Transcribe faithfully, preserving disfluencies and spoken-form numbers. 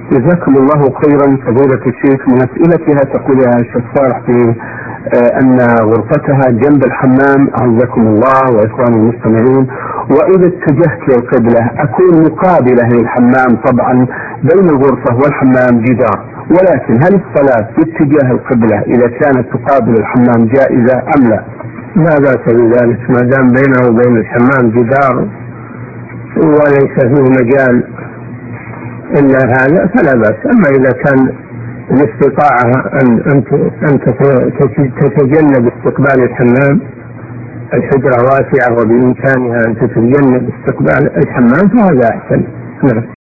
جزاكم الله خيرا فضيلة الشيخ. من أسئلتها تقول يا شيخ صالح في آه أن غرفتها جنب الحمام أعزكم الله وإخوان المستمعين، وإذا اتجهت للقبلة أكون مقابلة للحمام، طبعا بين الغرفة والحمام جدار، ولكن هل الصلاة باتجاه القبلة إذا كانت تقابل الحمام جائزة أم لا؟ لا بأس بذلك ما دام بينه وبين الحمام جدار وليس فيه مجال إلا هذا فلا بأس. أما إذا كان الاستطاعة أن أن تتجنب استقبال الحمام، الحجرة واسعة وبإمكانها أن تتجنب استقبال الحمام فهذا أحسن. نعم.